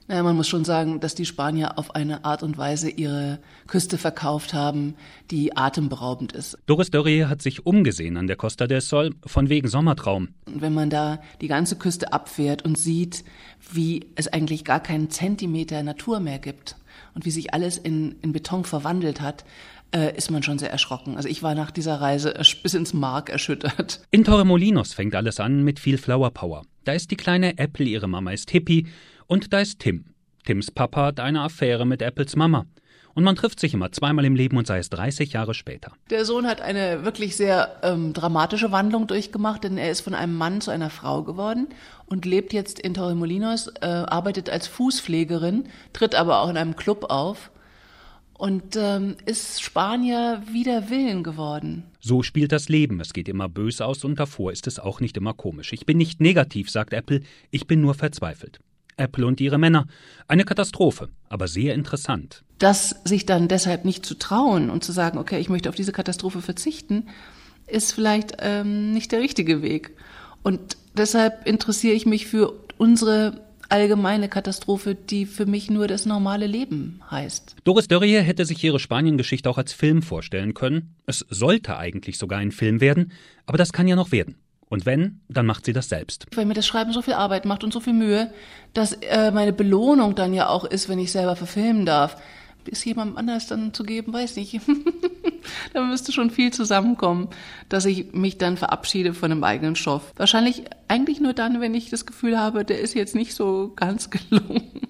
Naja, man muss schon sagen, dass die Spanier auf eine Art und Weise ihre Küste verkauft haben, die atemberaubend ist. Doris Dörrier hat sich umgesehen an der Costa del Sol, von wegen Sommertraum. Und wenn man da die ganze Küste abfährt und sieht, wie es eigentlich gar keinen Zentimeter Natur mehr gibt und wie sich alles in Beton verwandelt hat, ist man schon sehr erschrocken. Also ich war nach dieser Reise bis ins Mark erschüttert. In Torremolinos fängt alles an mit viel Flower Power. Da ist die kleine Apple, ihre Mama ist Hippie, und da ist Tim. Tims Papa hat eine Affäre mit Apples Mama. Und man trifft sich immer zweimal im Leben und sei es 30 Jahre später. Der Sohn hat eine wirklich sehr dramatische Wandlung durchgemacht, denn er ist von einem Mann zu einer Frau geworden und lebt jetzt in Torremolinos, arbeitet als Fußpflegerin, tritt aber auch in einem Club auf und ist Spanier wider Willen geworden. So spielt das Leben. Es geht immer böse aus und davor ist es auch nicht immer komisch. Ich bin nicht negativ, sagt Apple, ich bin nur verzweifelt. Apple und ihre Männer. Eine Katastrophe, aber sehr interessant. Das sich dann deshalb nicht zu trauen und zu sagen, okay, ich möchte auf diese Katastrophe verzichten, ist vielleicht nicht der richtige Weg. Und deshalb interessiere ich mich für unsere allgemeine Katastrophe, die für mich nur das normale Leben heißt. Doris Dörrier hätte sich ihre Spaniengeschichte auch als Film vorstellen können. Es sollte eigentlich sogar ein Film werden, aber das kann ja noch werden. Und wenn, dann macht sie das selbst. Weil mir das Schreiben so viel Arbeit macht und so viel Mühe, dass meine Belohnung dann ja auch ist, wenn ich selber verfilmen darf. Es jemandem anders dann zu geben, weiß nicht. Da müsste schon viel zusammenkommen, dass ich mich dann verabschiede von dem eigenen Stoff. Wahrscheinlich eigentlich nur dann, wenn ich das Gefühl habe, der ist jetzt nicht so ganz gelungen.